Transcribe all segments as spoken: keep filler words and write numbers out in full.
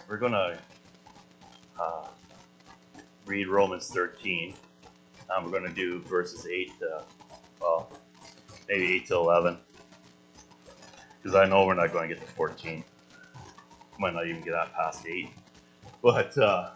we're going to uh, read Romans thirteen. Um, we're going to do verses eight to, well, maybe eight to eleven. Because I know we're not going to get to fourteen. Might not even get that past eight. But, uh,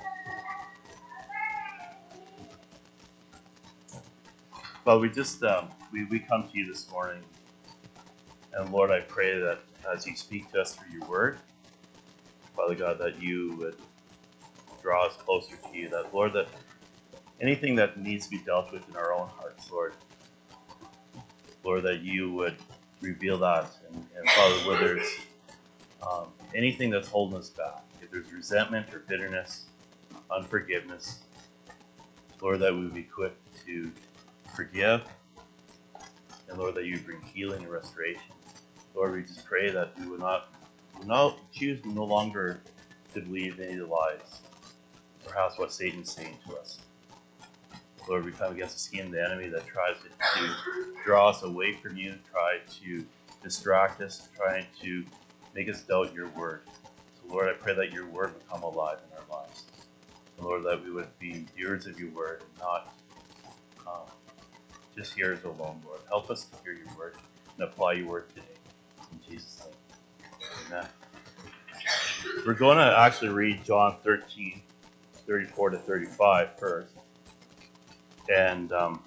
but we just, um, we, we come to you this morning. And Lord, I pray that as you speak to us through your word, Father God, that you would draw us closer to you. That, Lord, that anything that needs to be dealt with in our own hearts, Lord, Lord, that you would reveal that. And, and Father, where there's um, anything that's holding us back, if there's resentment or bitterness, unforgiveness, Lord, that we would be quick to forgive. And Lord, that you bring healing and restoration. Lord, we just pray that we would not, would not choose no longer to believe any of the lies, perhaps what Satan's saying to us. Lord, we come against the scheme of the enemy that tries to, to draw us away from you, try to distract us, trying to make us doubt your word. So Lord, I pray that your word would come alive in our lives. And Lord, that we would be hearers of your word and not um, just hearers alone, Lord. Help us to hear your word and apply your word today. In Jesus' name, amen. We're going to actually read John thirteen, thirty-four to thirty-five first. And um,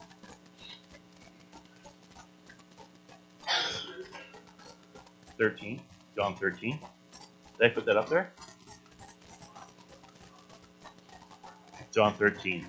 thirteen, John thirteen. Did I put that up there? John thirteen.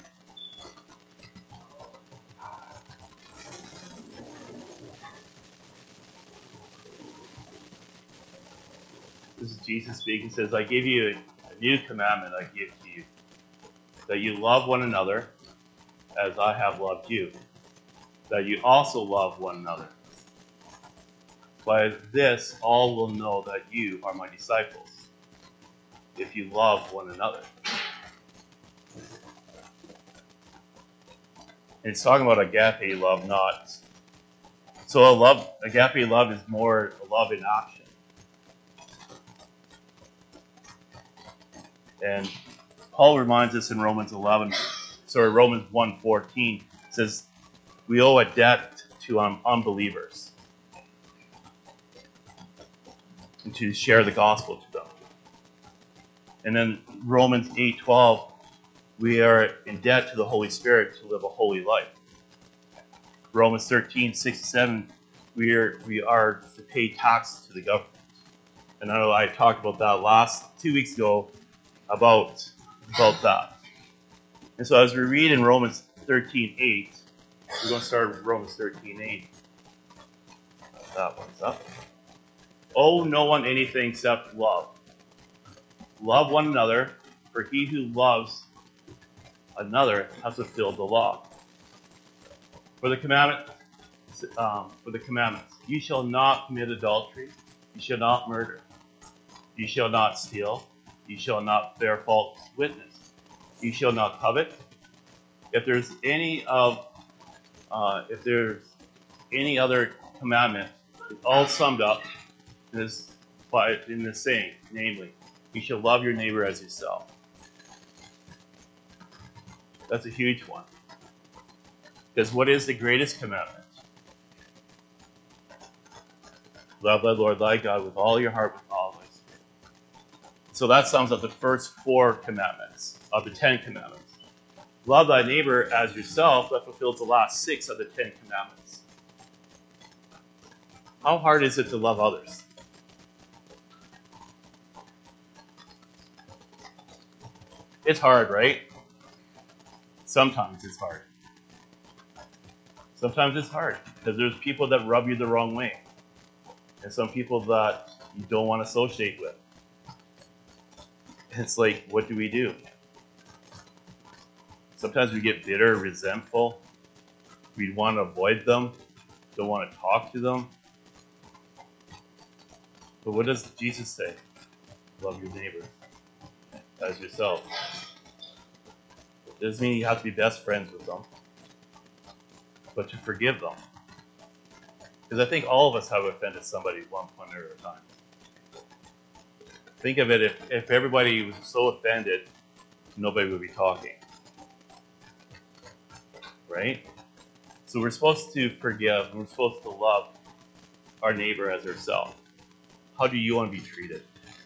This is Jesus speaking. He says, I give you a new commandment I give to you, that you love one another as I have loved you, that you also love one another. By this, all will know that you are my disciples, if you love one another. And it's talking about agape love, not... So a love, agape love is more a love in action. And Paul reminds us in Romans eleven, sorry, Romans one fourteen, says we owe a debt to um, unbelievers and to share the gospel to them. And then Romans eight twelve, we are in debt to the Holy Spirit to live a holy life. Romans thirteen six to seven, we are we are to pay tax to the government. And I know I talked about that last two weeks ago about about that. And so as we read in Romans thirteen eight, we're going to start with Romans thirteen eight. That one's up. Owe no one anything except love. Love one another, for he who loves another has fulfilled the law. For the commandment, um, for the commandments, you shall not commit adultery, you shall not murder, you shall not steal, you shall not bear false witness, you shall not covet. If there's any of, uh, if there's any other commandment, it's all summed up in this, by in this saying, namely, you shall love your neighbor as yourself. That's a huge one. Because what is the greatest commandment? Love thy Lord thy God with all your heart, with all thy spirit. So that sums up the first four commandments of the Ten Commandments. Love thy neighbor as yourself, that fulfills the last six of the Ten Commandments. How hard is it to love others? It's hard, right? Sometimes it's hard. Sometimes it's hard because there's people that rub you the wrong way, and some people that you don't want to associate with. It's like, what do we do? Sometimes we get bitter, resentful. We want to avoid them, don't want to talk to them. But what does Jesus say? Love your neighbor as yourself. It doesn't mean you have to be best friends with them, but to forgive them. Because I think all of us have offended somebody at one point or a time. Think of it, if, if everybody was so offended, nobody would be talking. Right? So we're supposed to forgive, and we're supposed to love our neighbor as ourselves. How do you want to be treated?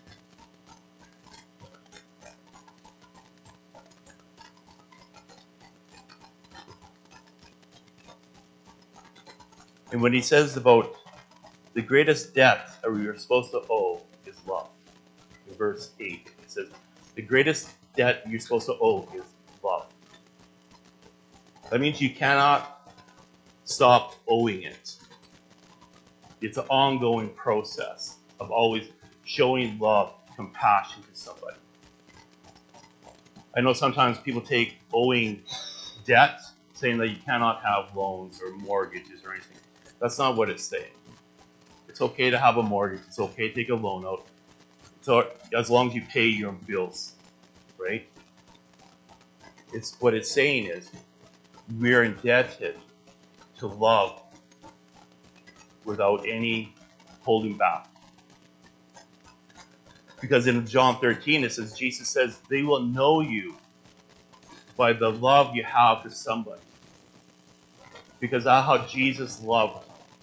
And when he says about the greatest debt that we are supposed to owe is love. In verse eight, it says, the greatest debt you're supposed to owe is love. That means you cannot stop owing it. It's an ongoing process of always showing love, compassion to somebody. I know sometimes people take owing debt, saying that you cannot have loans or mortgages or anything. That's not what it's saying. It's okay to have a mortgage. It's okay to take a loan out. So as long as you pay your bills, right? It's what it's saying is we're indebted to love without any holding back. Because in John thirteen, it says, Jesus says, they will know you by the love you have for somebody. Because that's how Jesus loved.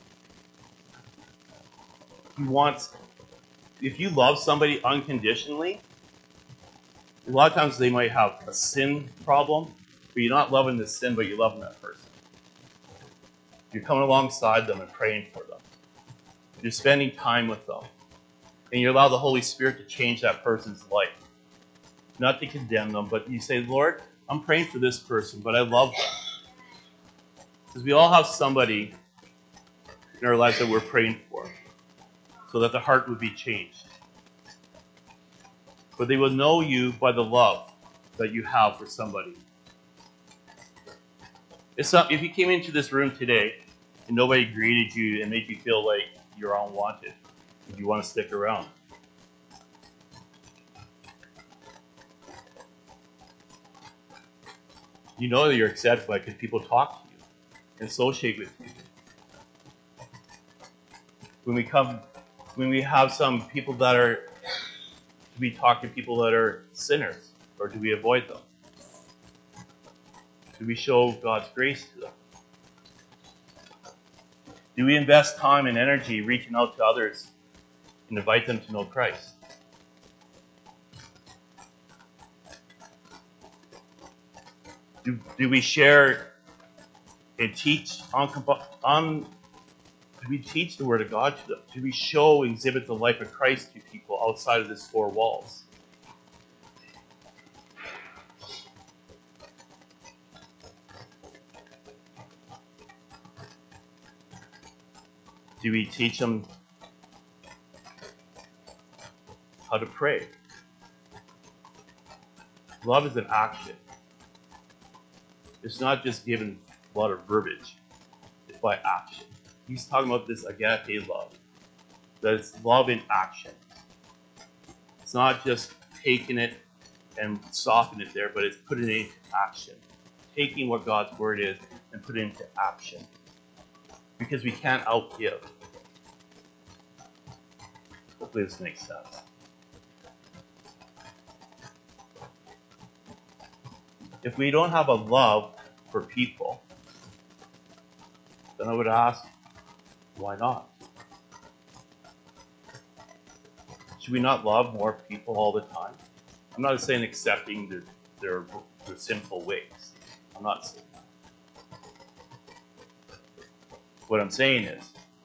He wants, if you love somebody unconditionally, a lot of times they might have a sin problem, but you're not loving the sin, but you're loving that person. You're coming alongside them and praying for them. You're spending time with them. And you allow the Holy Spirit to change that person's life. Not to condemn them, but you say, Lord, I'm praying for this person, but I love them. Because we all have somebody in our lives that we're praying for, so that the heart would be changed. But they will know you by the love that you have for somebody. It's not, if you came into this room today and nobody greeted you and made you feel like you're unwanted, if you want to stick around. You know that you're accepted by because people talk to you and associate with you. When we come, when we have some people that are, do we talk to people that are sinners, or do we avoid them? Do we show God's grace to them? Do we invest time and energy reaching out to others and invite them to know Christ? Do, do we share and teach on, on do we teach the Word of God to them? Do we show and exhibit the life of Christ to people outside of these four walls? Do we teach them how to pray? Love is an action. It's not just given a lot of verbiage. It's by action. He's talking about this agape love. That it's love in action. It's not just taking it and softening it there, but it's putting it into action. Taking what God's word is and putting it into action. Because we can't outgive. Hopefully this makes sense. If we don't have a love for people, then I would ask, why not? Should we not love more people all the time? I'm not saying accepting their, their, their sinful ways. I'm not saying that. What I'm saying is,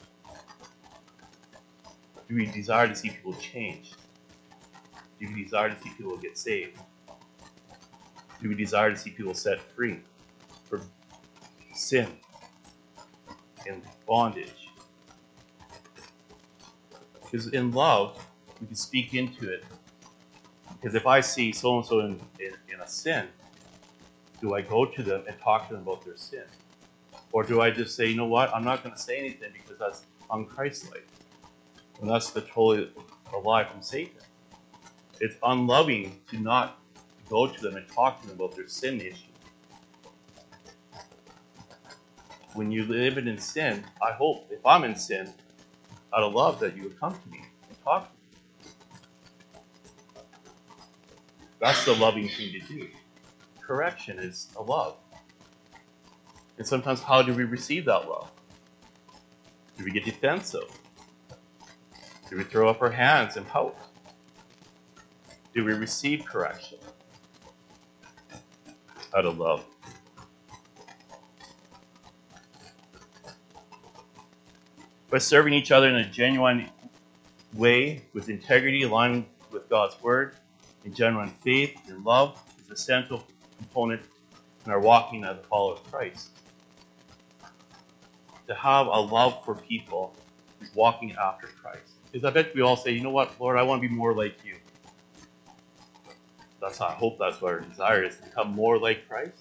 do we desire to see people change? Do we desire to see people get saved? Do we desire to see people set free from sin and bondage? Because in love, we can speak into it. Because if I see so-and-so in, in, in a sin, do I go to them and talk to them about their sin? Or do I just say, you know what, I'm not going to say anything because that's un-Christ-like. And that's the totally a lie from Satan. It's unloving to not go to them and talk to them about their sin issue. When you live in sin, I hope, if I'm in sin, out of love, that you would come to me and talk to me. That's the loving thing to do. Correction is a love. And sometimes how do we receive that love? Do we get defensive? Do we throw up our hands and pout? Do we receive correction out of love? By serving each other in a genuine way, with integrity aligned with God's word, and genuine faith and love is an essential component in our walking as a follower of Christ. To have a love for people is walking after Christ. Because I bet we all say, you know what, Lord, I want to be more like you. That's I hope that's what our desire is, to become more like Christ.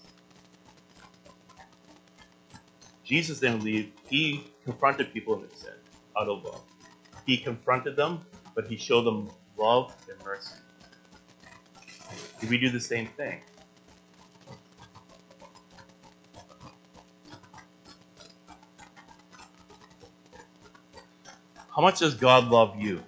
Jesus didn't leave. He confronted people in their sin out of love. He confronted them, but he showed them love and mercy. Do we do the same thing? How much does God love you?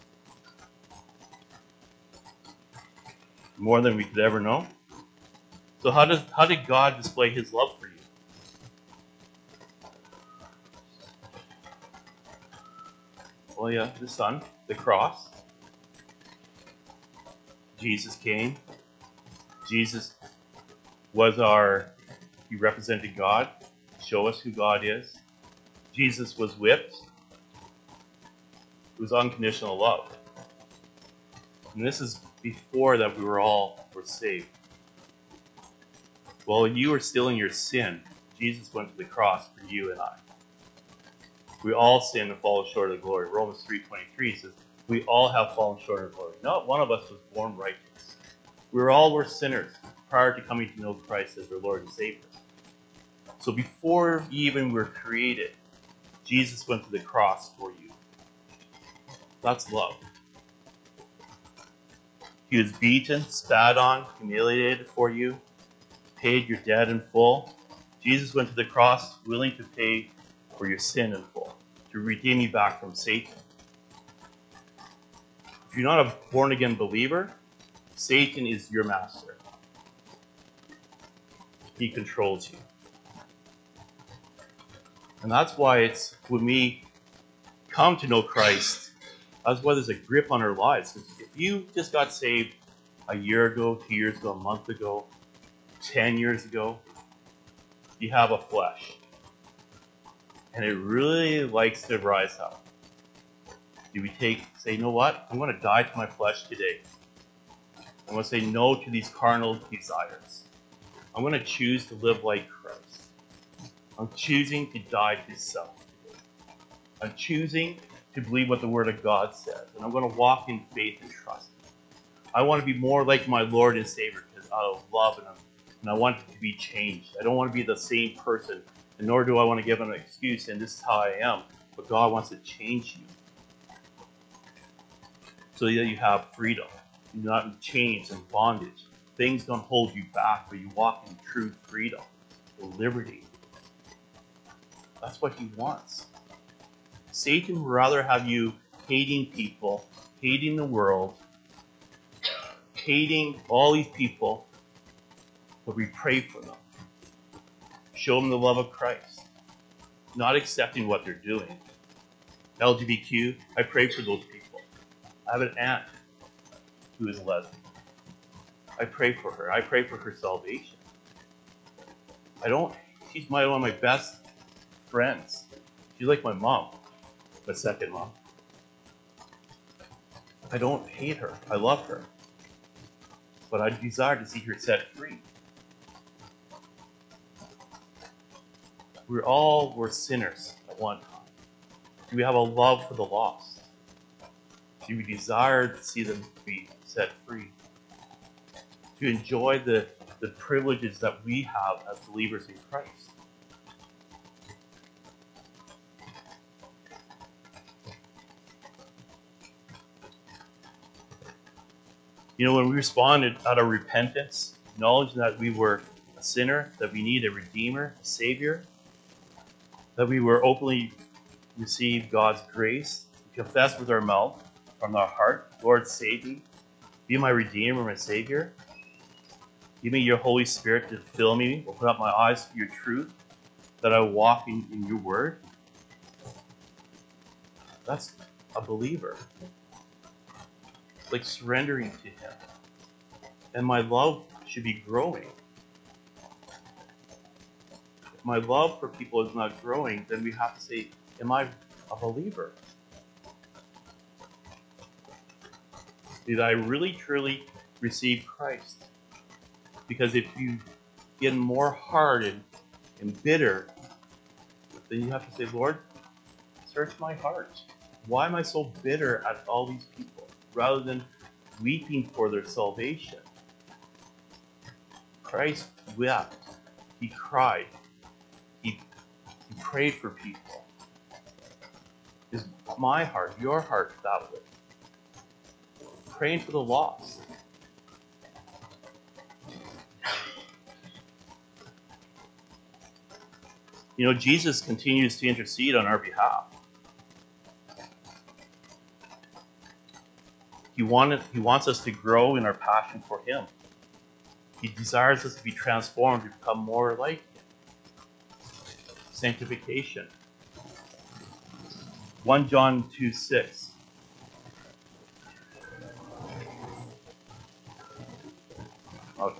More than we could ever know. So how does how did God display his love for you? Well, yeah, the Son, the cross. Jesus came. Jesus was our, he represented God, show us who God is. Jesus was whipped. It was unconditional love. And this is before that we were all were saved. While you were still in your sin, Jesus went to the cross for you and I. We all sin and fall short of the glory. Romans three twenty-three says, we all have fallen short of glory. Not one of us was born righteous. We were all were sinners prior to coming to know Christ as our Lord and Savior. So before you even were created, Jesus went to the cross for you. That's love. He was beaten, spat on, humiliated for you, paid your debt in full. Jesus went to the cross willing to pay for your sin in full, to redeem you back from Satan. If you're not a born-again believer, Satan is your master. He controls you. And that's why it's when we come to know Christ, that's why there's a grip on our lives. If you just got saved a year ago, two years ago, a month ago, ten years ago, you have a flesh. And it really likes to rise up. Do we take, say, you know what? I'm going to die to my flesh today. I'm going to say no to these carnal desires. I'm going to choose to live like Christ. I'm choosing to die to self. I'm choosing to believe what the Word of God says. And I'm going to walk in faith and trust. I want to be more like my Lord and Savior because out of love and, and I want it to be changed. I don't want to be the same person, and nor do I want to give an excuse and this is how I am. But God wants to change you so that you have freedom. You're not in chains and bondage. Things don't hold you back, but you walk in true freedom and liberty. That's what he wants. Satan would rather have you hating people, hating the world, hating all these people, but we pray for them. Show them the love of Christ. Not accepting what they're doing. L G B T Q, I pray for those people. I have an aunt who is lesbian. I pray for her. I pray for her salvation. I don't, she's my, one of my best friends. She's like my mom, my second mom. I don't hate her. I love her. But I desire to see her set free. We're all were sinners at one time. Do we have a love for the lost? Do we desire to see them be set free? To enjoy the, the privileges that we have as believers in Christ? You know, when we responded out of repentance, acknowledging that we were a sinner, that we need a Redeemer, a Savior, that we were openly received God's grace, we confess with our mouth, from our heart, Lord, save me, be my Redeemer, my Savior. Give me your Holy Spirit to fill me. Open up my eyes to your truth, that I walk in, in your word. That's a believer. Like surrendering to him. And my love should be growing. If my love for people is not growing, then we have to say, am I a believer? Did I really truly receive Christ? Because if you get more hard and, and bitter, then you have to say, Lord, search my heart. Why am I so bitter at all these people? Rather than weeping for their salvation. Christ wept. He cried. He, he prayed for people. Is my heart, your heart that way? Praying for the lost. You know, Jesus continues to intercede on our behalf. He wanted, he wants us to grow in our passion for him. He desires us to be transformed to become more like him. Sanctification. First John two six. Okay.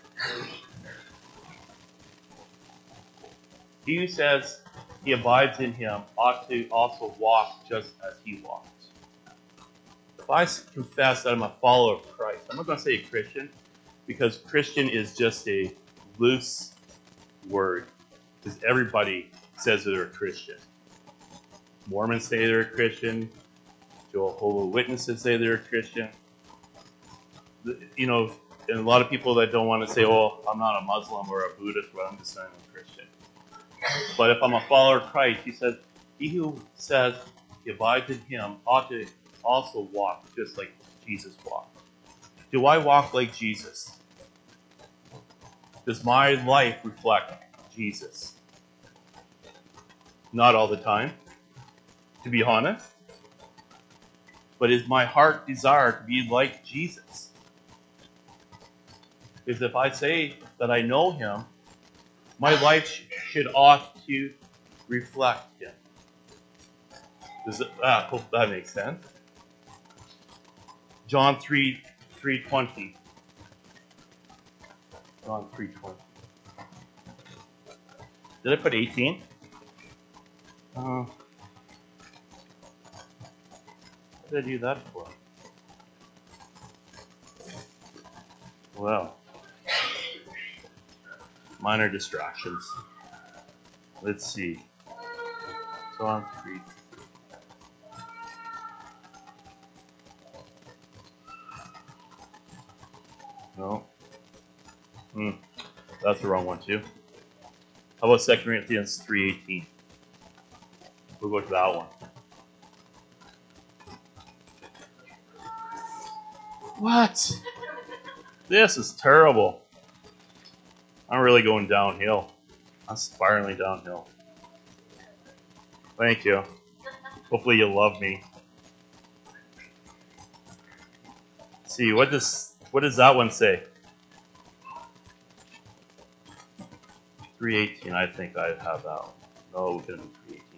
He who says he abides in him ought to also walk just as he walks. If I confess that I'm a follower of Christ, I'm not going to say a Christian, because Christian is just a loose word. Because everybody says they're a Christian. Mormons say they're a Christian. Jehovah's Witnesses say they're a Christian. You know, and a lot of people that don't want to say, oh, I'm not a Muslim or a Buddhist, but I'm just saying I'm a Christian. But if I'm a follower of Christ, he says, he who says he abides in him ought to also walk just like Jesus walked. Do I walk like Jesus? Does my life reflect Jesus? Not all the time, to be honest. But is my heart desire to be like Jesus? Because if I say that I know him, my life sh- should ought to reflect him. Does it, ah, hope that makes sense. John three three twenty. John three twenty. Did I put eighteen? Uh, what did I do that for? Well, minor distractions. Let's see. John three. No. Hmm. That's the wrong one too. How about Second Corinthians three eighteen? We'll go to that one. What? This is terrible. I'm really going downhill. I'm spiraling downhill. Thank you. Hopefully you love me. Let's see, what does what does that one say? three eighteen, I think I have that one. No, we're gonna be three eighteen.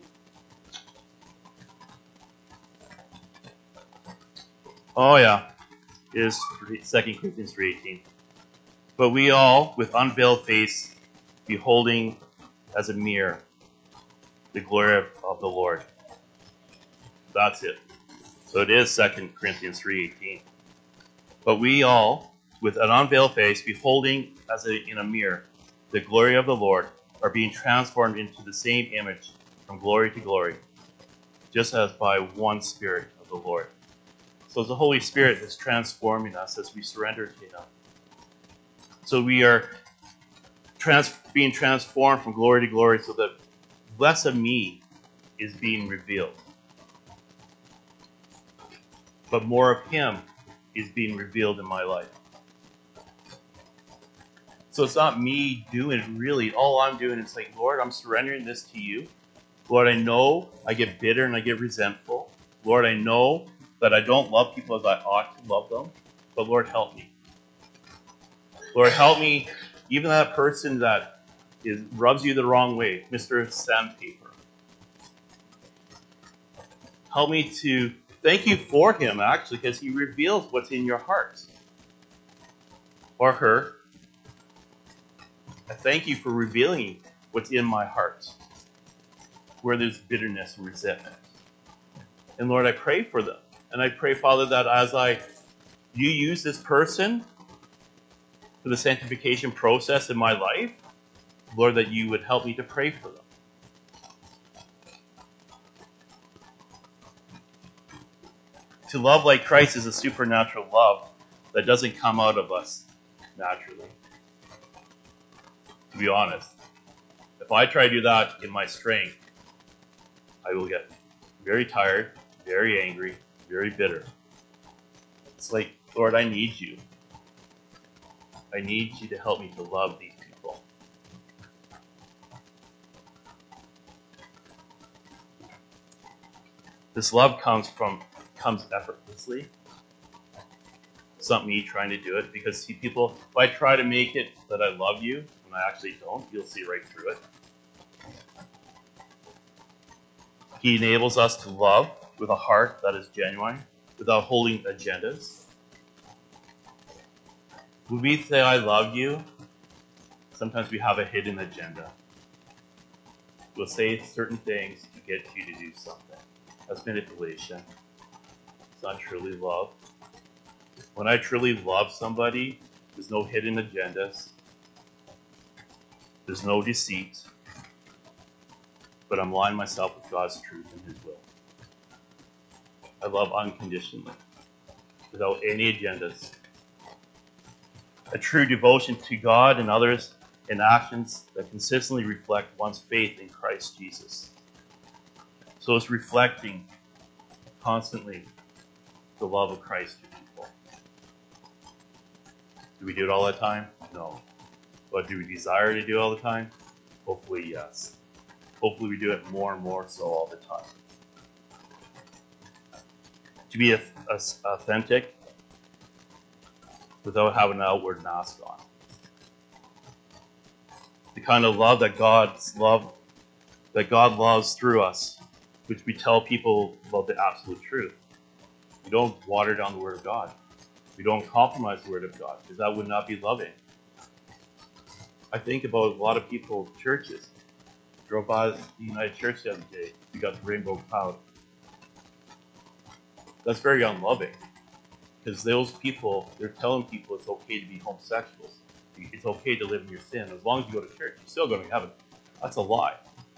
Oh yeah, it is Second Corinthians three eighteen. But we all, with unveiled face, beholding as a mirror the glory of, of the Lord. That's it. So it is Second Corinthians three eighteen. But we all, with an unveiled face, beholding as a, in a mirror the glory of the Lord, are being transformed into the same image from glory to glory, just as by one Spirit of the Lord. So it's the Holy Spirit that's transforming us as we surrender to him. So we are trans- being transformed from glory to glory so that less of me is being revealed. But more of him is being revealed in my life. So it's not me doing it really. All I'm doing is like, Lord, I'm surrendering this to you. Lord, I know I get bitter and I get resentful. Lord, I know that I don't love people as I ought to love them. But Lord, help me. Lord, help me, even that person that is rubs you the wrong way, Mister Sandpaper. Help me to thank you for him, actually, because he reveals what's in your heart. Or her. I thank you for revealing what's in my heart, where there's bitterness and resentment. And Lord, I pray for them. And I pray, Father, that as I you use this person for the sanctification process in my life, Lord, that you would help me to pray for them. To love like Christ is a supernatural love that doesn't come out of us naturally. To be honest, if I try to do that in my strength, I will get very tired, very angry, very bitter. It's like, Lord, I need you. I need you to help me to love these people. This love comes from comes effortlessly. It's not me trying to do it, because see, people, if I try to make it that I love you when I actually don't, you'll see right through it. He enables us to love with a heart that is genuine, without holding agendas. When we say I love you, sometimes we have a hidden agenda. We'll say certain things to get you to do something. That's manipulation. It's not truly love. When I truly love somebody, there's no hidden agendas. There's no deceit. But I'm aligning myself with God's truth and his will. I love unconditionally, without any agendas. A true devotion to God and others in actions that consistently reflect one's faith in Christ Jesus. So it's reflecting constantly the love of Christ to people. Do we do it all the time? No. But do we desire to do it all the time? Hopefully, yes. Hopefully we do it more and more so all the time. To be a, a, authentic without having an outward mask on. The kind of love that God's love, that God loves through us, which we tell people about the absolute truth. We don't water down the Word of God. We don't compromise the Word of God, because that would not be loving. I think about a lot of people in churches. Drove by the United Church the other day. We got the rainbow cloud. That's very unloving. Because those people, they're telling people it's okay to be homosexuals. It's okay to live in your sin. As long as you go to church, you're still going to heaven. That's a lie.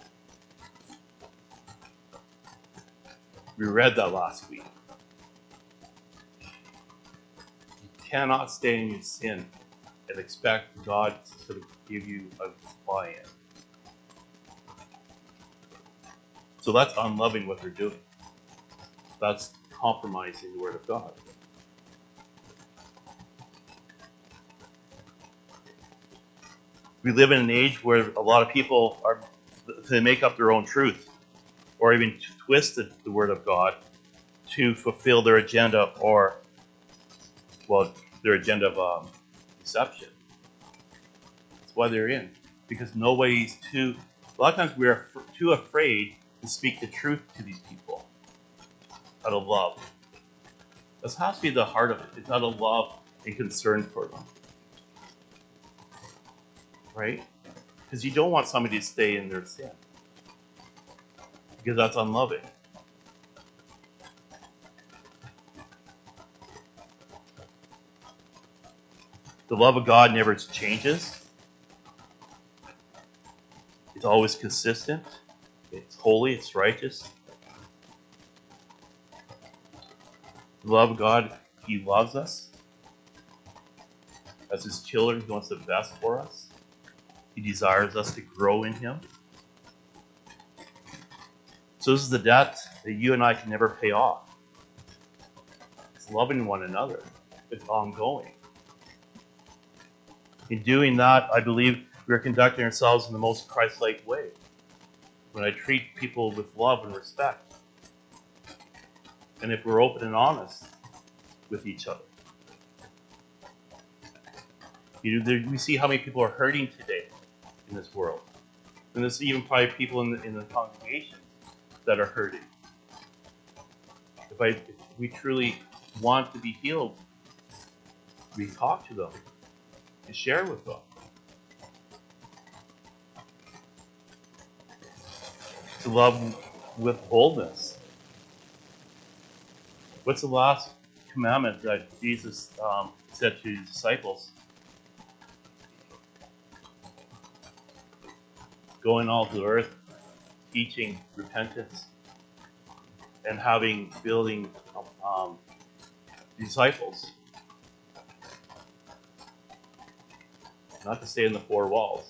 We read that last week. You cannot stay in your sin and expect God to sort of give you a buy-in. So that's unloving what they're doing. That's compromising the Word of God. We live in an age where a lot of people are they make up their own truth, or even twist the, the Word of God to fulfill their agenda, or well, their agenda of um, deception. That's why they're in, because nobody's too. A lot of times we are f- too afraid to speak the truth to these people out of love. This has to be the heart of it. It's out of love and concern for them. Right? Because you don't want somebody to stay in their sin. Because that's unloving. The love of God never changes. It's always consistent. It's holy. It's righteous. The love of God, He loves us. As His children, He wants the best for us. He desires us to grow in Him. So this is the debt that you and I can never pay off. It's loving one another. It's ongoing. In doing that, I believe we are conducting ourselves in the most Christ-like way. When I treat people with love and respect. And if we're open and honest with each other. You know, there, we see how many people are hurting today in this world. And there's even probably people in the, in the congregations that are hurting. If, I, if we truly want to be healed, we talk to them and share with them. To love with boldness. What's the last commandment that Jesus um, said to his disciples? Going all to earth, teaching repentance, and having, building um, disciples. Not to stay in the four walls.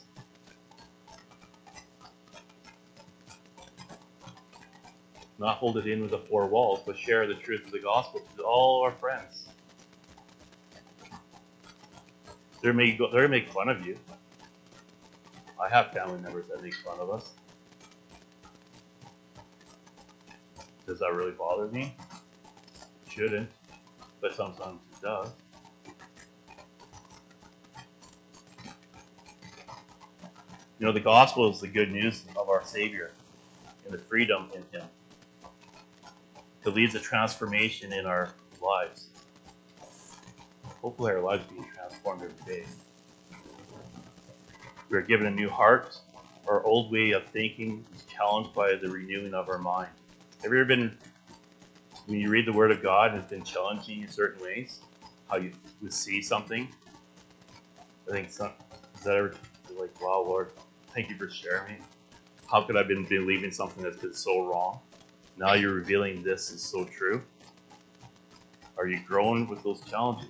Not hold it in with the four walls, but share the truth of the gospel to all our friends. They may go, they make fun of you. I have family members that make fun of us. Does that really bother me? It shouldn't, but sometimes it does. You know, the gospel is the good news of our Savior and the freedom in Him. It leads a transformation in our lives. Hopefully our lives being transformed every day. We are given a new heart. Our old way of thinking is challenged by the renewing of our mind. Have you ever been, when you read the Word of God, and it's been challenging you in certain ways? How you would see something? I think some, is that ever like, wow, Lord, thank you for sharing me. How could I have been believing something that's been so wrong? Now you're revealing this is so true. Are you growing with those challenges?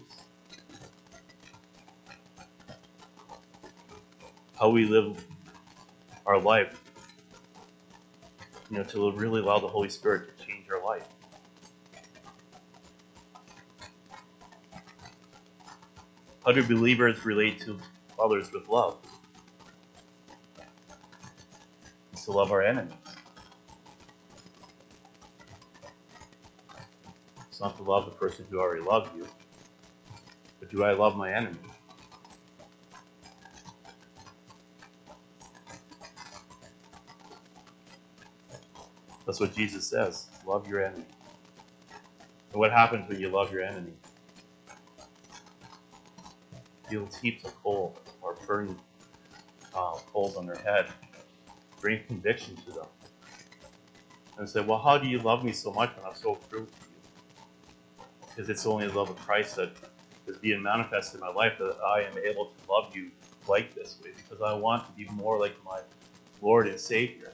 How we live our life, you know, to really allow the Holy Spirit to change our life. How do believers relate to others with love? It's to love our enemies. It's not to love the person who already loved you, but do I love my enemy? That's what Jesus says. Love your enemy. And what happens when you love your enemy? You'll heap a coal or burn uh, coals on their head. Bring conviction to them. And say, well, how do you love me so much when I'm so cruel to you? Because it's only the love of Christ that is being manifested in my life that I am able to love you like this way. Because I want to be more like my Lord and Savior.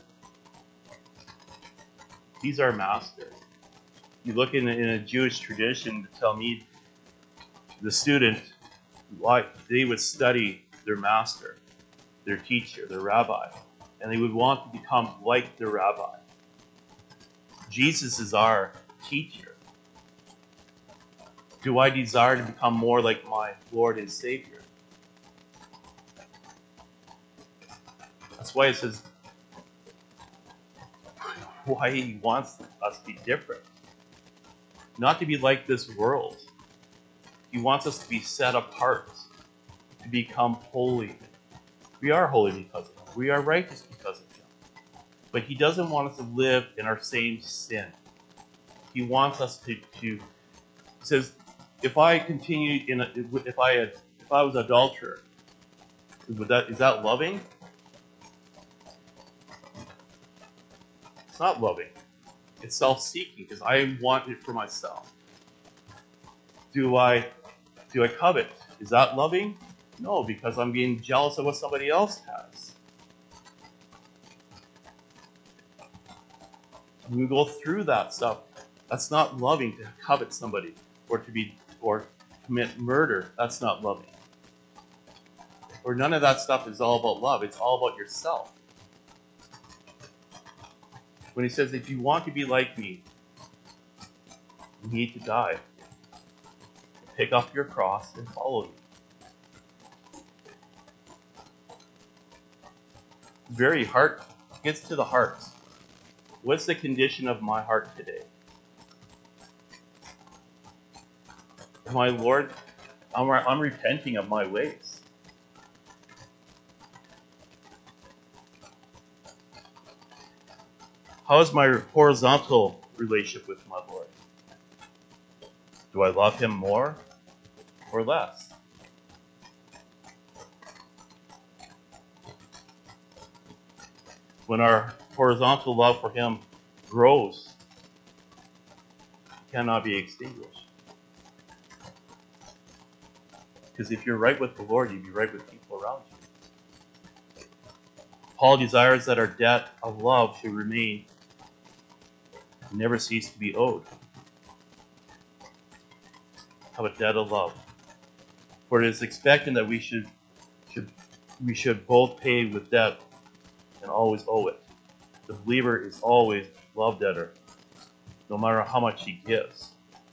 He's our master. You look in, in a Jewish tradition, the Talmud, the student, why they would study their master, their teacher, their rabbi, and they would want to become like their rabbi. Jesus is our teacher. Do I desire to become more like my Lord and Savior? That's why it says, why he wants us to be different. Not to be like this world. He wants us to be set apart, to become holy. We are holy because of him. We are righteous because of him. But he doesn't want us to live in our same sin. He wants us to, to he says, if I continued in, a, if I had, if I was an adulterer, would that, is that loving? It's not loving. It's self-seeking because I want it for myself. Do I, do I covet? Is that loving? No, because I'm being jealous of what somebody else has. When we go through that stuff, that's not loving to covet somebody or to be or commit murder. That's not loving. Or none of that stuff is all about love. It's all about yourself. When he says, if you want to be like me, you need to die. Pick up your cross and follow me. Very heart gets to the heart. What's the condition of my heart today? My Lord, I'm, I'm repenting of my ways. How is my horizontal relationship with my Lord? Do I love him more or less? When our horizontal love for him grows, it cannot be extinguished. Because if you're right with the Lord, you'll be right with people around you. Paul desires that our debt of love should remain and never cease to be owed. Have a debt of love. For it is expected that we should, should we should both pay with debt and always owe it. The believer is always love debtor, no matter how much he gives.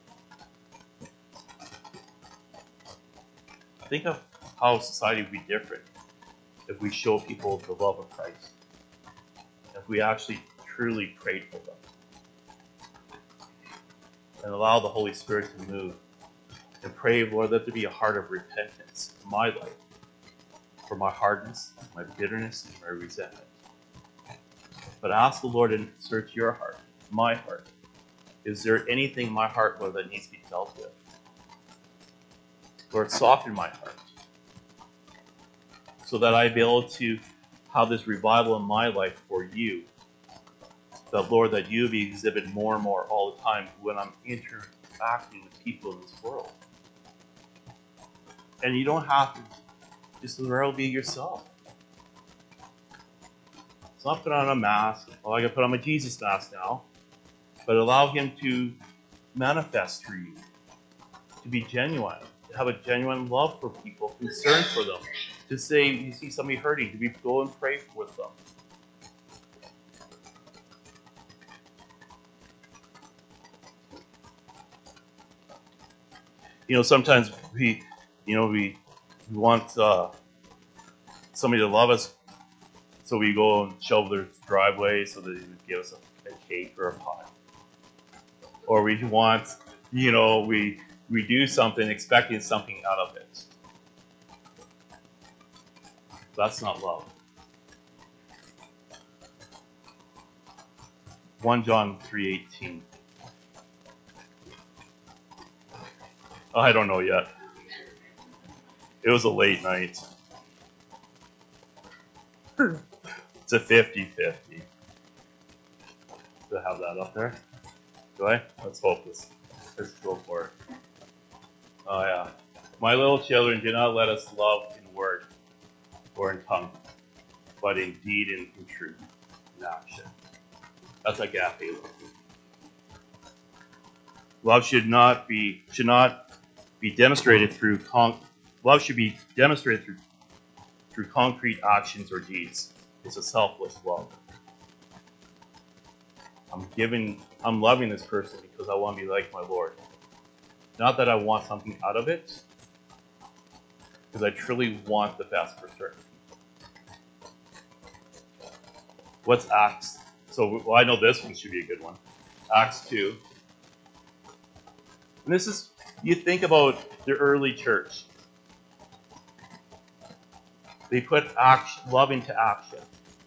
Think of how society would be different if we show people the love of Christ. If we actually truly prayed for them. And allow the Holy Spirit to move. And pray, Lord, let there be a heart of repentance in my life. For my hardness, my bitterness, and my resentment. But ask the Lord to search your heart, my heart. Is there anything in my heart, Lord, that needs to be dealt with? Lord, soften my heart. So that I be able to have this revival in my life for you. That, Lord, that you be exhibited more and more all the time when I'm interacting with people in this world. And you don't have to just literally be yourself. It's not put on a mask. Well, I got to put on my Jesus mask now. But allow him to manifest through you. To be genuine. To have a genuine love for people. Concern for them. To say, you see somebody hurting. To be go and pray with them. You know, sometimes we, you know, we, we want uh, somebody to love us. So we go and shovel their driveway so that they would give us a, a cake or a pie. Or we want, you know, we we do something expecting something out of it. That's not love. First John three eighteen. Oh, I don't know yet. It was a late night. It's a fifty-fifty. Do I have that up there? Do I? Let's focus. Let's go for it. Oh, yeah. My little children, do not let us love in word or in tongue, but in deed and in truth, in action. That's agape love. Love should not be should not be demonstrated through con- love should be demonstrated through through concrete actions or deeds. It's a selfless love. I'm giving, I'm loving this person because I want to be like my Lord. Not that I want something out of it, because I truly want the best for certain people. What's Acts? So, well, I know this one should be a good one. Acts two. And this is, you think about the early church. They put action, love into action.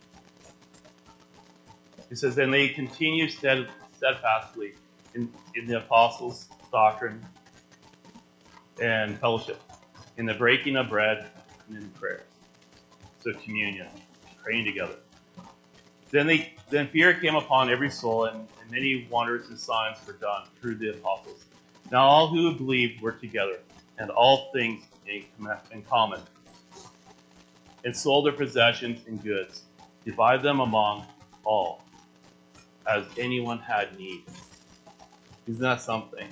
It says, and they continue stead, steadfastly in, in the apostles' doctrine and fellowship, in the breaking of bread and in prayers. So communion, praying together. Then they then fear came upon every soul, and, and many wonders and signs were done through the apostles. Now all who believed were together, and all things in, in common, and sold their possessions and goods, divide them among all, as anyone had need. Isn't that something?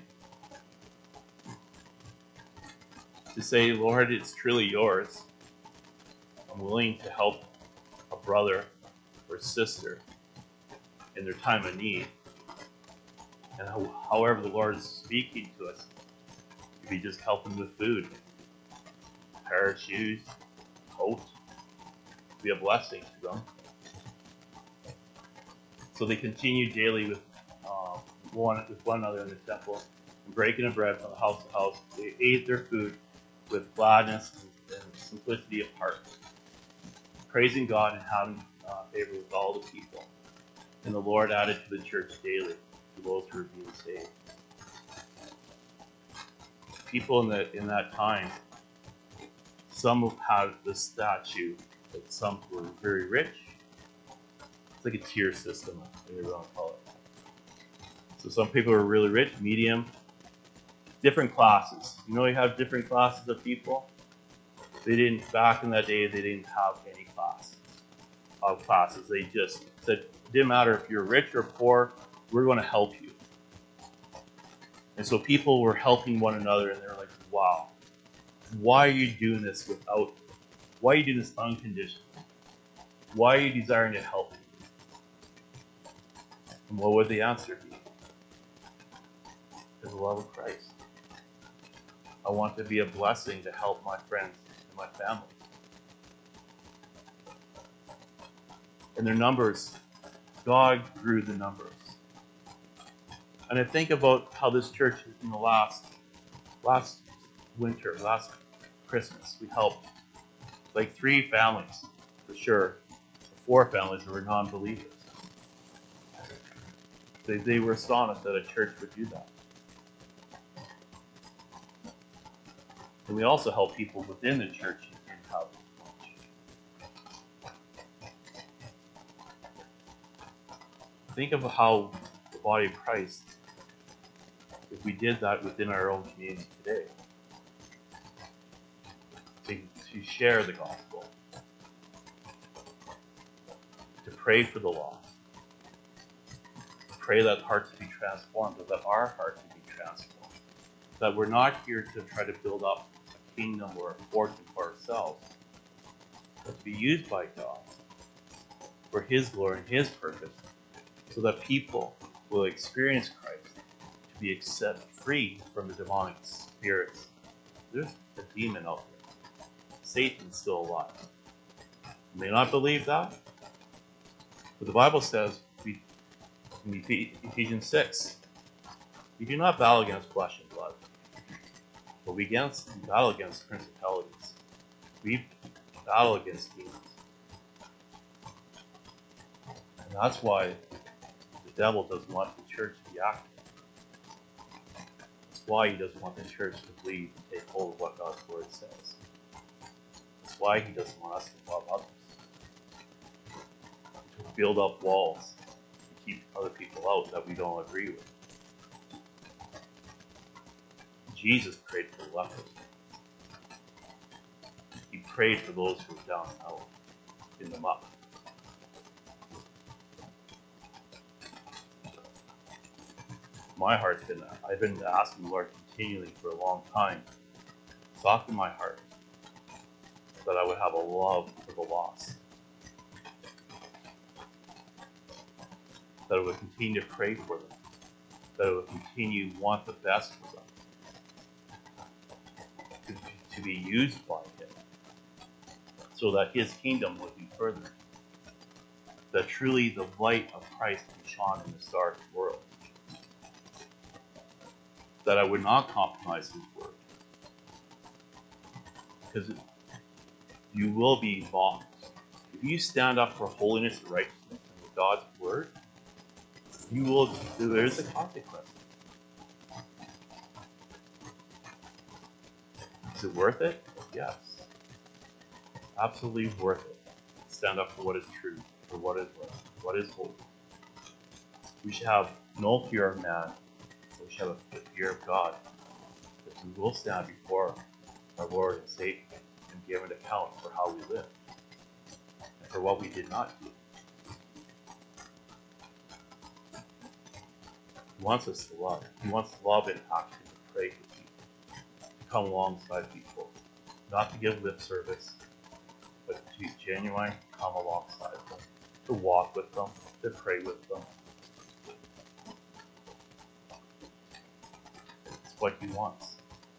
To say, Lord, it's truly yours. I'm willing to help a brother or sister in their time of need. And however the Lord is speaking to us, if we just help them with food, a pair of shoes, coat, be a blessing to them. So they continued daily with uh, one with one another in the temple, and breaking of bread from house to house. They ate their food with gladness and, and simplicity of heart, praising God and having uh, favor with all the people. And the Lord added to the church daily to those who were being saved. People in that in that time, some had the statue, but some were very rich. It's like a tier system, whatever you want to call it. So some people were really rich, medium, different classes. You know, you have different classes of people. They didn't back in that day. They didn't have any classes of classes. They just said it didn't matter if you're rich or poor. We're going to help you. And so people were helping one another, and they're like, "Wow, why are you doing this without? Why are you doing this unconditionally? Why are you desiring to help me?" And what would the answer be? Because the love of Christ. I want to be a blessing to help my friends and my family. And their numbers, God grew the numbers. And I think about how this church in the last last winter, last Christmas, we helped like three families, for sure, four families that were non-believers. They, they were astonished that a church would do that. And we also help people within the church in how. Think of how the body of Christ, if we did that within our own community today, to, to share the gospel, to pray for the lost, pray that hearts be transformed, or that our hearts be transformed, that we're not here to try to build up a kingdom or a fortune for ourselves, but to be used by God for His glory and His purpose, so that people will experience Christ, to be set free from the demonic spirits. There's a demon out there. Satan's still alive. You may not believe that, but the Bible says we, in Ephesians six, we do not battle against flesh and blood, but we, against, we battle against principalities. We battle against demons. And that's why the devil doesn't want the church to be active. That's why he doesn't want the church to bleed and take hold of what God's word says. That's why he doesn't want us to love others. To build up walls to keep other people out that we don't agree with. Jesus prayed for the lepers. He prayed for those who were down and out, in the muck. My heart's been, I've been asking the Lord continually for a long time, soften my heart, that I would have a love for the lost. That I would continue to pray for them. That I would continue to want the best for them. To, to be used by Him. So that His kingdom would be furthered. That truly the light of Christ can shine in this dark world. That I would not compromise His word. Because you will be mocked. If you stand up for holiness and righteousness and God's word, you will, there's a consequence. Is it worth it? Yes. Absolutely worth it. Stand up for what is true, for what is right, what is holy. We should have no fear of man, but we should have a fear of God. That we will stand before our Lord and Savior and give an account for how we live and for what we did not do. He wants us to love. He wants to love and action, to pray for people, to come alongside people, not to give lip service, but to be genuine, come alongside them, to walk with them, to pray with them. It's what He wants.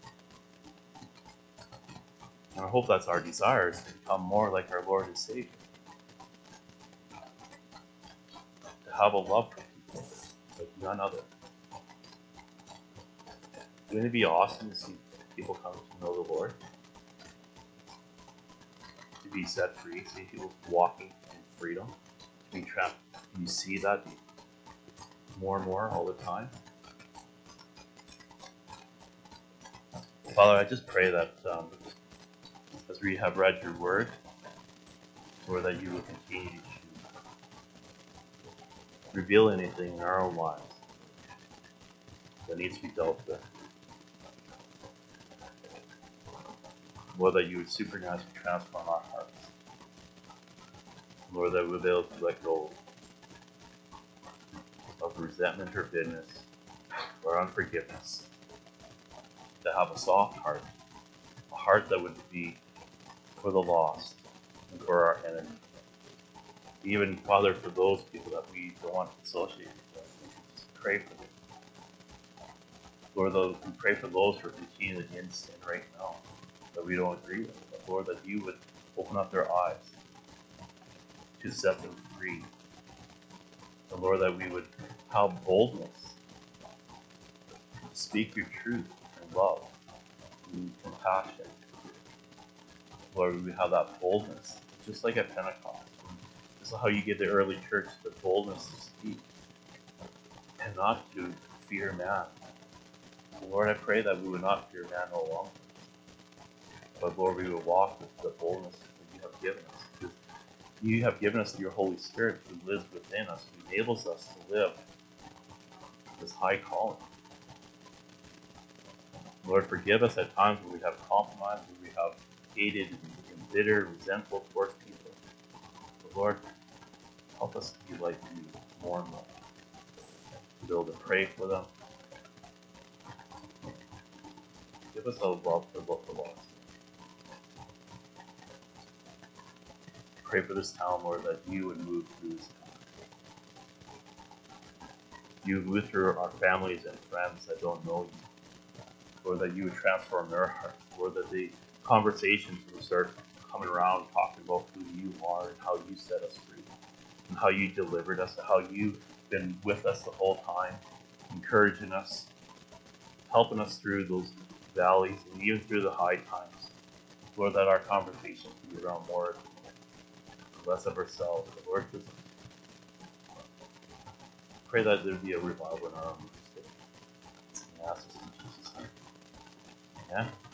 And I hope that's our desire, is to become more like our Lord and Savior. To have a love for people like none other. Wouldn't it be awesome to see people come to know the Lord? To be set free, see people walking in freedom, to be tra- You see that more and more all the time. Father, I just pray that um, as we have read your word, Lord, that you will continue to reveal anything in our own lives that needs to be dealt with. Lord, that you would supernaturally transform our hearts. Lord, that we will be able to let go of resentment or bitterness or unforgiveness. To have a soft heart, a heart that would be for the lost and for our enemy. Even, Father, for those people that we don't want to associate with, just pray for them. Lord, those, we pray for those who are continuing in sin right now that we don't agree with. But Lord, that you would open up their eyes to set them free. And Lord, that we would have boldness to speak your truth in love and compassion. Lord, we would have that boldness, just like at Pentecost. This is how you give the early church the boldness to speak and not to fear man. Lord, I pray that we would not fear man no longer. But Lord, we will walk with the boldness that you have given us. Because you have given us your Holy Spirit who lives within us, who enables us to live this high calling. Lord, forgive us at times when we have compromised, when we have hated and bitter, resentful towards people. But Lord, help us to be like you more and more. To be able to pray for them. Give us a love for love for lost. Pray for this town, Lord, that you would move through this town. You would move through our families and friends that don't know you. Lord, that you would transform their hearts. Lord, that the conversations would start coming around talking about who you are and how you set us free. And how you delivered us, and how you've been with us the whole time, encouraging us, helping us through those valleys and even through the high times. Lord, that our conversation can be around more, less of ourselves. Lord, just pray that there be a revival in our own state. And ask us in Jesus' name. Amen.